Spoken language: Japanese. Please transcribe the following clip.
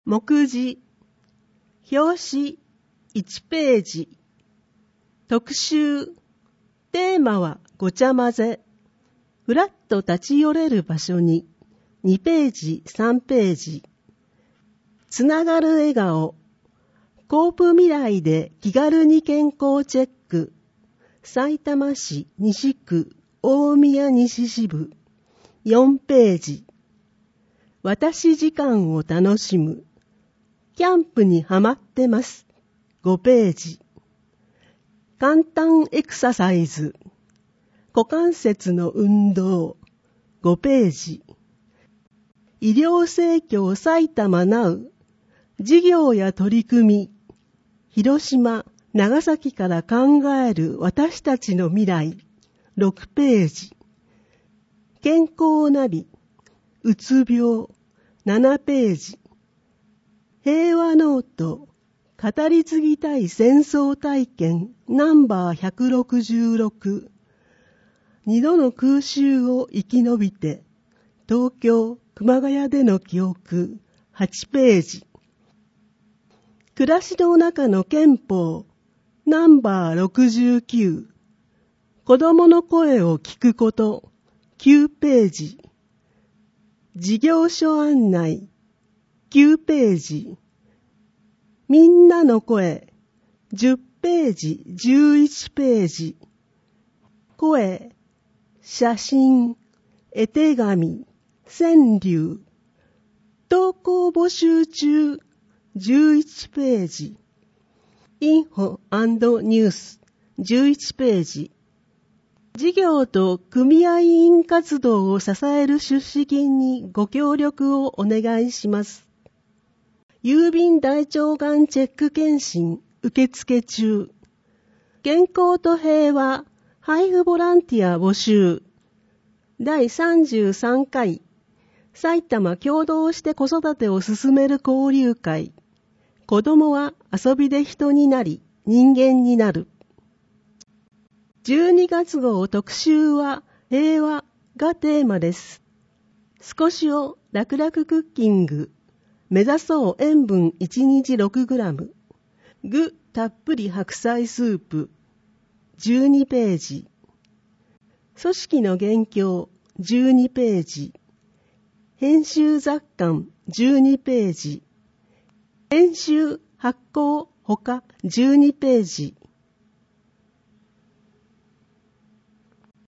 目次、表紙1ページ、特集、テーマはごちゃ混ぜ、ふらっと立ち寄れる場所に、2ページ、3ページ、つながる笑顔、コープ未来で気軽に健康チェック、さいたま市西区大宮西支部、4ページ、私時間を楽しむ、キャンプにハマってます、5ページ、簡単エクササイズ、股関節の運動、5ページ、医療盛況埼玉ナウ、事業や取り組み、広島、長崎から考える私たちの未来、6ページ、健康ナビ、うつ病、7ページ、平和ノート、語り継ぎたい戦争体験ナンバー166、2度の空襲を生き延びて、東京、熊谷での記憶、8ページ、暮らしの中の憲法、ナンバー69、子供の声を聞くこと、9ページ、事業所案内、9ページ、みんなの声、10ページ、11ページ、声、写真、絵手紙、川柳、投稿募集中、11ページ、インフォ&ニュース、11ページ、事業と組合員活動を支える出資金にご協力をお願いします。郵便大腸がんチェック検診受付中。健康と平和配布ボランティア募集。第33回埼玉共同して子育てを進める交流会。子供は遊びで人になり人間になる。12月号特集は平和がテーマです。少しを楽々クッキング。目指そう塩分1日 6g。具たっぷり白菜スープ。12ページ。組織の元凶12ページ。編集雑感12ページ。編集発行ほか12ページ。